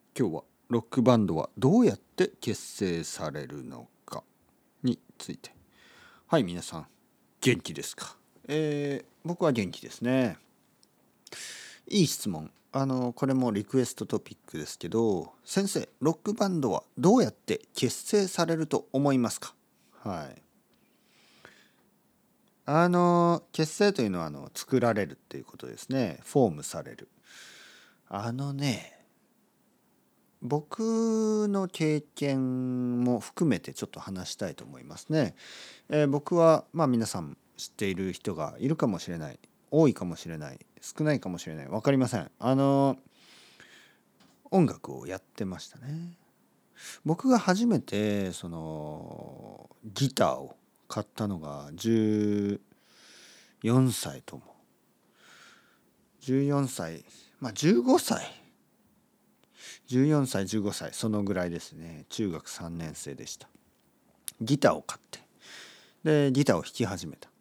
今日はロックバンドはどうやって結成されるのかについて。はい、皆さん元気ですか？僕は元気ですね。いい質問。これもリクエストトピックですけど、先生、ロックバンドはどうやって結成されると思いますか？はい。結成というのは作られるっていうことですね。フォームされる。あのね、僕の経験も含めてちょっと話したいと思いますね。僕は皆さん知っている人がいるかもしれない、多いかもしれない、少ないかもしれない、分かりません。音楽をやってましたね。僕が初めてギターを買ったのが14歳と思う。14歳、15歳。14歳、15歳、そのぐらいですね。中学3年生でした。ギターを買って、で、ギターを弾き始めた。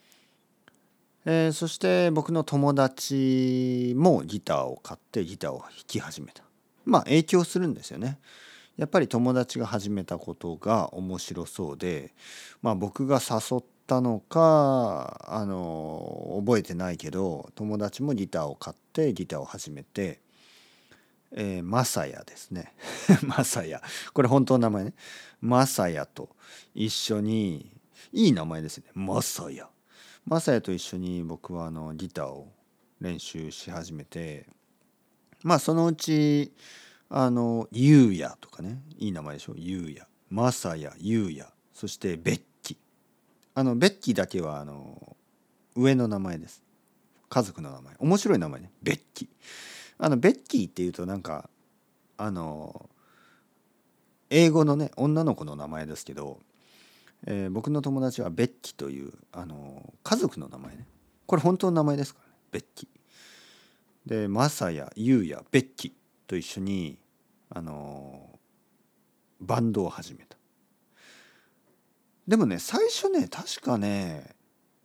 そして僕の友達もギターを買ってギターを弾き始めた。影響するんですよね。やっぱり友達が始めたことが面白そうで、僕が誘ったのか覚えてないけど、友達もギターを買ってギターを始めて、マサヤですね。マサヤ、これ本当の名前ね。マサヤと一緒に、いい名前ですね、マサヤ。マサヤと一緒に僕はギターを練習し始めて、そのうちユウヤとかね、いい名前でしょ。ユウヤ、マサヤ、ユウヤ、そしてベッキ。ベッキだけは上の名前です。家族の名前、面白い名前ね、ベッキ。ベッキーっていうとなんかあの英語のね、女の子の名前ですけど、僕の友達はベッキという家族の名前ね。これ本当の名前ですからね、ベッキ。で、マサヤ、ユウヤ、ベッキと一緒にあのバンドを始めた。でもね、最初ね、確かね、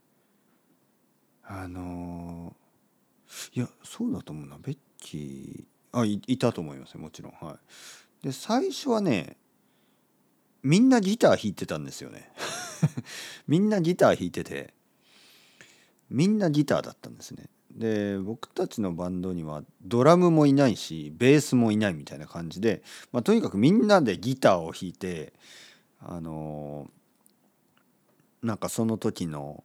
いや、そうだと思うな。ベッキいたと思いますよ、もちろん。はい。で、最初はね、みんなギター弾いてたんですよね。みんなギター弾いてて、みんなギターだったんですね。で、僕たちのバンドにはドラムもいないし、ベースもいないみたいな感じで、とにかくみんなでギターを弾いて、あのなんかその時の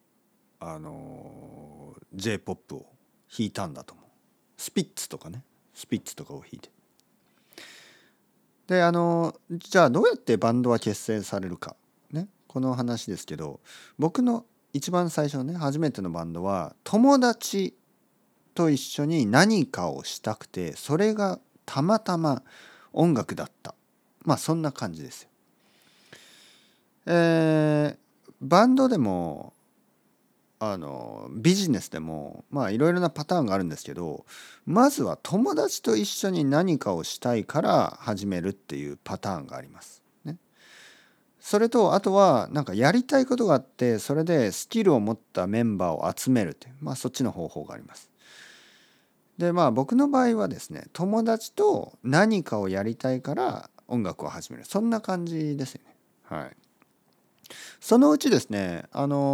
J-POP を弾いたんだと思う。スピッツとかね、スピッツとかを弾いて。で、じゃあどうやってバンドは結成されるか。ね、この話ですけど、僕の一番最初のね、初めてのバンドは、友達と一緒に何かをしたくて、それがたまたま音楽だった。そんな感じですよ。バンドでも、ビジネスでもいろいろなパターンがあるんですけど、まずは友達と一緒に何かをしたいから始めるっていうパターンがあります。ね、それとあとはなんかやりたいことがあって、それでスキルを持ったメンバーを集めるっていう、そっちの方法があります。で僕の場合はですね、友達と何かをやりたいから音楽を始める、そんな感じですよね。はい。そのうちですね、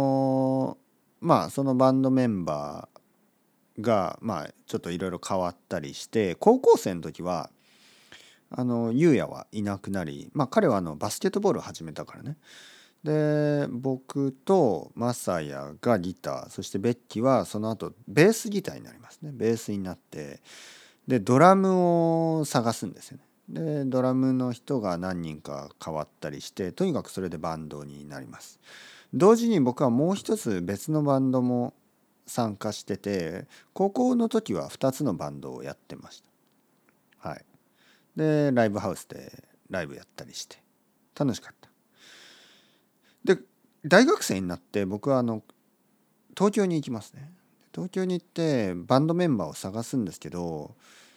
そのバンドメンバーがちょっといろいろ変わったりして、高校生の時はゆうやはいなくなり、彼はバスケットボールを始めたからね。で、僕とマサヤがギター、そしてベッキはその後ベースギターになりますね。ベースになって、でドラムを探すんですよね。でドラムの人が何人か変わったりして、とにかくそれでバンドになります。同時に僕はもう一つ別のバンドも参加してて、高校の時は2つのバンドをやってました。はい。でライブハウスでライブやったりして楽しかった。で、大学生になって僕は東京に行きますね。東京に行ってバンドメンバーを探すんですけど、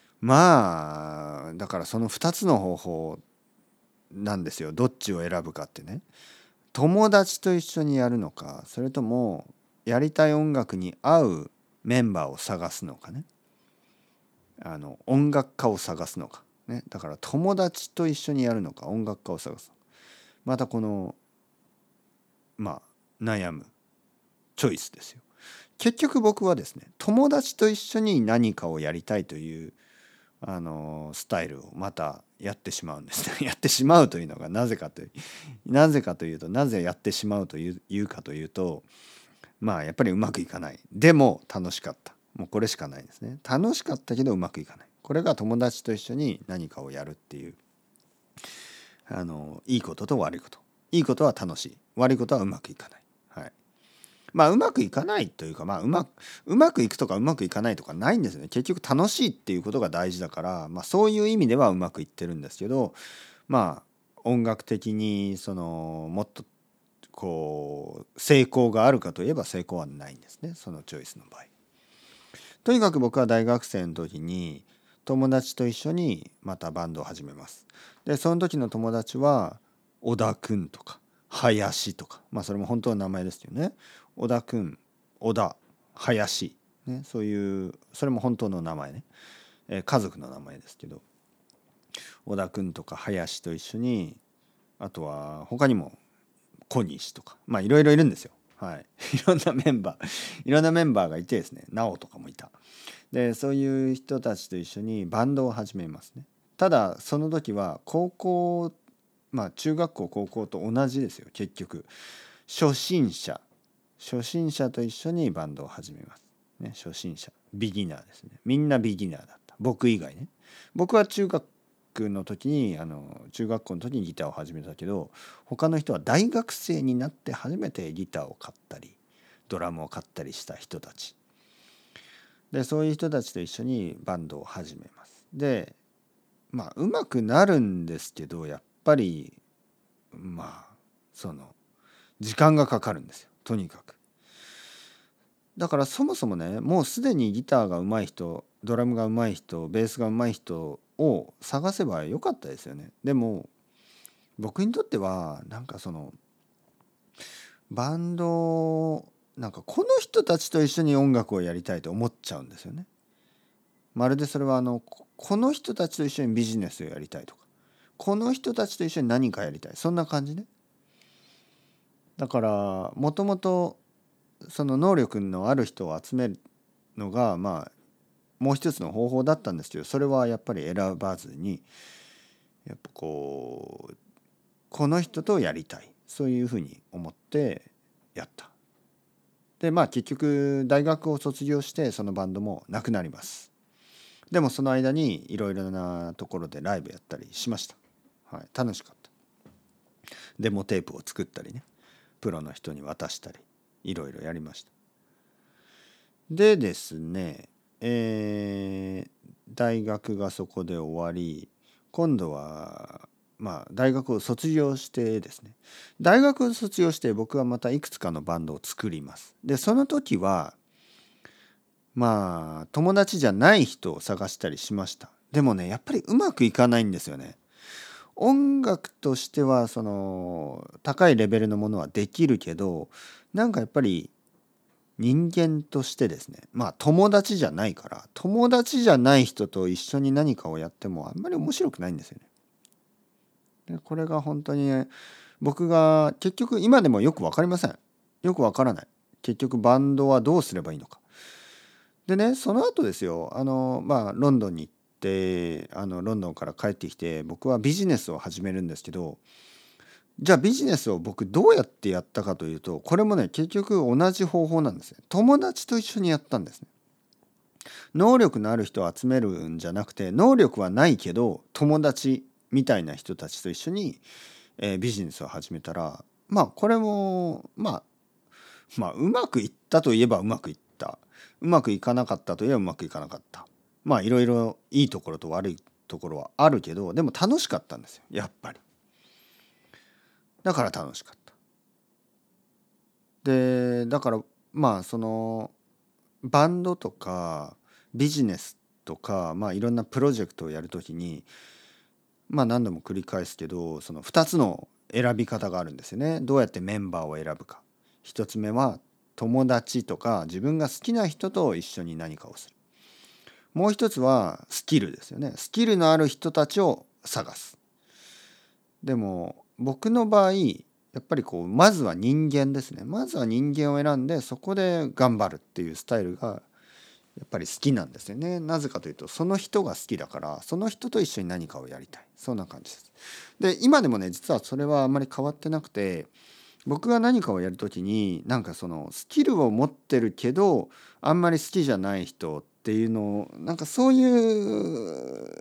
だからその2つの方法なんですよ。どっちを選ぶかってね。友達と一緒にやるのか、それともやりたい音楽に合うメンバーを探すのかね。音楽家を探すのか。 ね、だから友達と一緒にやるのか音楽家を探すのか、またこの悩むチョイスですよ。結局僕はですね、友達と一緒に何かをやりたいというスタイルをまたやってしまうんですね。やってしまうというのがなぜかというと、なぜやってしまうというかというと、やっぱりうまくいかない。でも楽しかった。もうこれしかないですね。楽しかったけどうまくいかない。これが友達と一緒に何かをやるっていう、いいことと悪いこと。いいことは楽しい。悪いことはうまくいかない。はい。うまくいかないというか、うまくいくとかうまくいかないとかないんですよね。結局楽しいっていうことが大事だから、そういう意味ではうまくいってるんですけど、音楽的にもっとこう成功があるかといえば成功はないんですね、そのチョイスの場合。とにかく僕は大学生の時に友達と一緒にまたバンドを始めます。でその時の友達は小田くんとか林とか、それも本当の名前ですよね。小田くん、小田、林、ね、そういうそれも本当の名前ね、家族の名前ですけど、小田くんとか林と一緒に、あとは他にも小西とかいろいろいるんですよ。はい、いろんなメンバーいろんなメンバーがいてですね、直とかもいた。でそういう人たちと一緒にバンドを始めますね。ただその時は高校、中学校高校と同じですよ。結局初心者と一緒にバンドを始めます、ね、初心者ビギナーですね。みんなビギナーだった、僕以外ね。僕は中学の時に中学校の時にギターを始めたけど、他の人は大学生になって初めてギターを買ったりドラムを買ったりした人たちで、そういう人たちと一緒にバンドを始めます。でうまくなるんですけど、やっぱりその時間がかかるんですよ、とにかく。だからそもそもね、もうすでにギターが上手い人、ドラムが上手い人、ベースが上手い人を探せばよかったですよね。でも僕にとってはバンドこの人たちと一緒に音楽をやりたいと思っちゃうんですよね。まるでそれはこの人たちと一緒にビジネスをやりたいとか、この人たちと一緒に何かやりたい、そんな感じね。だからもともとその能力のある人を集めるのがもう一つの方法だったんですけど、それはやっぱり選ばずに、やっぱこの人とやりたい、そういうふうに思ってやった。で結局大学を卒業してそのバンドもなくなります。でもその間にいろいろなところでライブやったりしました。はい、楽しかった。デモテープを作ったりね、プロの人に渡したり、いろいろやりました。でですね、大学がそこで終わり、今度は大学を卒業してですね、大学を卒業して僕はまたいくつかのバンドを作ります。でその時は友達じゃない人を探したりしました。でもね、やっぱりうまくいかないんですよね。音楽としてはその高いレベルのものはできるけど、やっぱり人間としてですね、友達じゃないから、友達じゃない人と一緒に何かをやってもあんまり面白くないんですよね。でこれが本当にね、僕が結局今でもよく分かりません。よく分からない。結局バンドはどうすればいいのか。でね、その後ですよ、ロンドンに行って、ロンドンから帰ってきて、僕はビジネスを始めるんですけど、じゃあビジネスを僕どうやってやったかというと、これもね、結局同じ方法なんですね。友達と一緒にやったんですね。能力のある人を集めるんじゃなくて、能力はないけど友達みたいな人たちと一緒に、ビジネスを始めたら、これもうまくいったといえばうまくいった。うまくいかなかったといえばうまくいかなかった。いろいろいいところと悪いところはあるけど、でも楽しかったんですよ、やっぱり。だから楽しかった。でだからそのバンドとかビジネスとかいろんなプロジェクトをやるときに何度も繰り返すけど、その2つの選び方があるんですよね。どうやってメンバーを選ぶか。1つ目は友達とか自分が好きな人と一緒に何かをする。 もう一つはスキルですよね。スキルのある人たちを探す。でも僕の場合やっぱりこうまずは人間ですね。まずは人間を選んでそこで頑張るっていうスタイルがやっぱり好きなんですよね。なぜかというとその人が好きだからその人と一緒に何かをやりたい。そんな感じです。で今でもね実はそれはあんまり変わってなくて、僕が何かをやるときになんかそのスキルを持ってるけどあんまり好きじゃない人っていうのをなんかそういう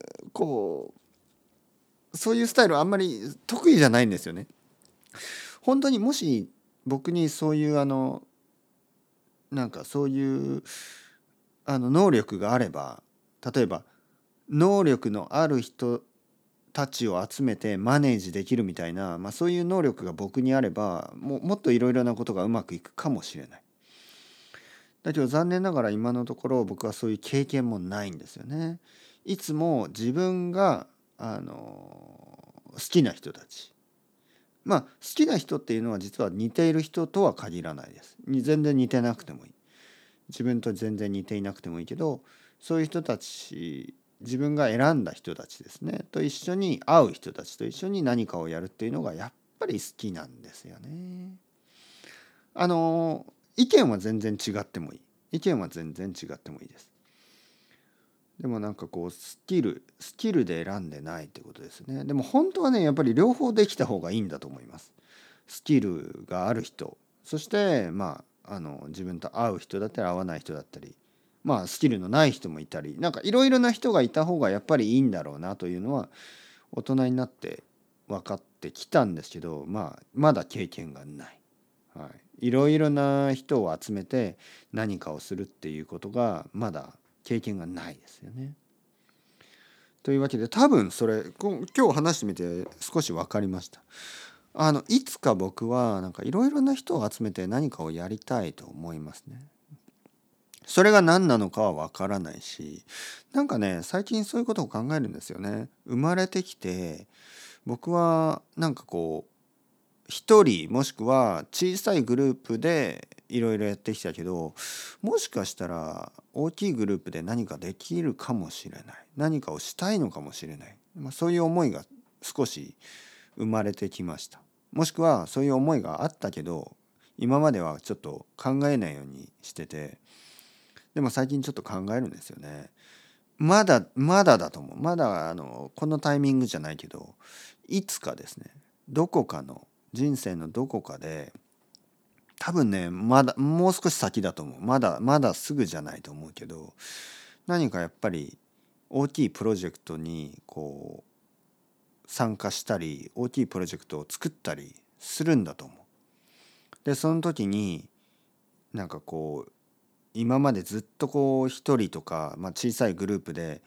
そういうスタイルあんまり得意じゃないんですよね。本当にもし僕にそういうなんかそういう能力があれば、例えば能力のある人たちを集めてマネージできるみたいな、そういう能力が僕にあればもっといろいろなことがうまくいくかもしれない。だけど残念ながら今のところ僕はそういう経験もないんですよね。いつも自分が好きな人たち、好きな人っていうのは実は似ている人とは限らないです。全然似てなくてもいい。自分と全然似ていなくてもいいけど、そういう人たち、自分が選んだ人たちですねと一緒に会う人たちと一緒に何かをやるっていうのがやっぱり好きなんですよね。あの意見は全然違ってもいい。意見は全然違ってもいいです。でもなんかこうスキルで選んでないってことですね。でも本当はねやっぱり両方できた方がいいんだと思います。スキルがある人、そして自分と合う人だったり合わない人だったり、スキルのない人もいたり、なんかいろいろな人がいた方がやっぱりいいんだろうなというのは大人になって分かってきたんですけど、まだ経験がない。はい、いろいろな人を集めて何かをするっていうことがまだ経験がないですよね。というわけで多分それ今日話してみて少し分かりました。いつか僕はなんかいろいろな人を集めて何かをやりたいと思いますね。それが何なのかは分からないし、なんかね最近そういうことを考えるんですよね。生まれてきて僕はなんかこう一人もしくは小さいグループでいろいろやってきたけど、もしかしたら大きいグループで何かできるかもしれない、何かをしたいのかもしれない、そういう思いが少し生まれてきました。もしくはそういう思いがあったけど今まではちょっと考えないようにしてて、でも最近ちょっと考えるんですよね。まだだと思う。まだこのタイミングじゃないけどいつかですね、どこかの人生のどこかで多分ねまだもう少し先だと思う。まだすぐじゃないと思うけど、何かやっぱり大きいプロジェクトにこう参加したり大きいプロジェクトを作ったりするんだと思う。でその時になんかこう今までずっとこう一人とか、小さいグループで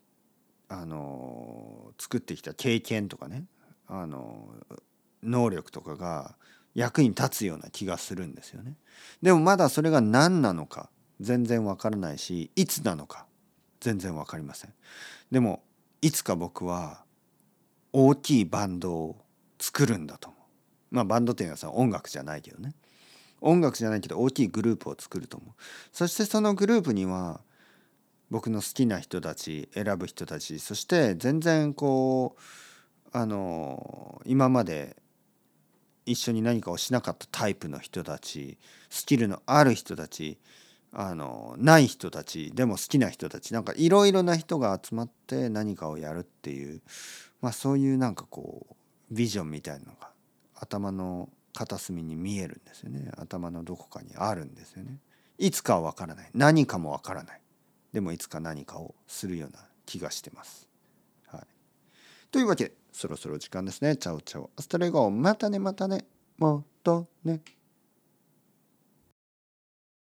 作ってきた経験とかね、能力とかが役に立つような気がするんですよね。でもまだそれが何なのか全然わからないし、いつなのか全然わかりません。でもいつか僕は大きいバンドを作るんだと思う。バンドっていうのはさ音楽じゃないけどね。音楽じゃないけど大きいグループを作ると思う。そしてそのグループには僕の好きな人たち、選ぶ人たち、そして全然こう今まで一緒に何かをしなかったタイプの人たち、スキルのある人たち、ない人たちでも好きな人たち、なんかいろいろな人が集まって何かをやるっていう、そういうなんかこうビジョンみたいなのが頭の片隅に見えるんですよね。頭のどこかにあるんですよね。いつかはわからない。何かもわからない。でもいつか何かをするような気がしてます。はい。というわけでそろそろ時間ですね。チャオチャオ。アストレゴ。またねまたね。またね。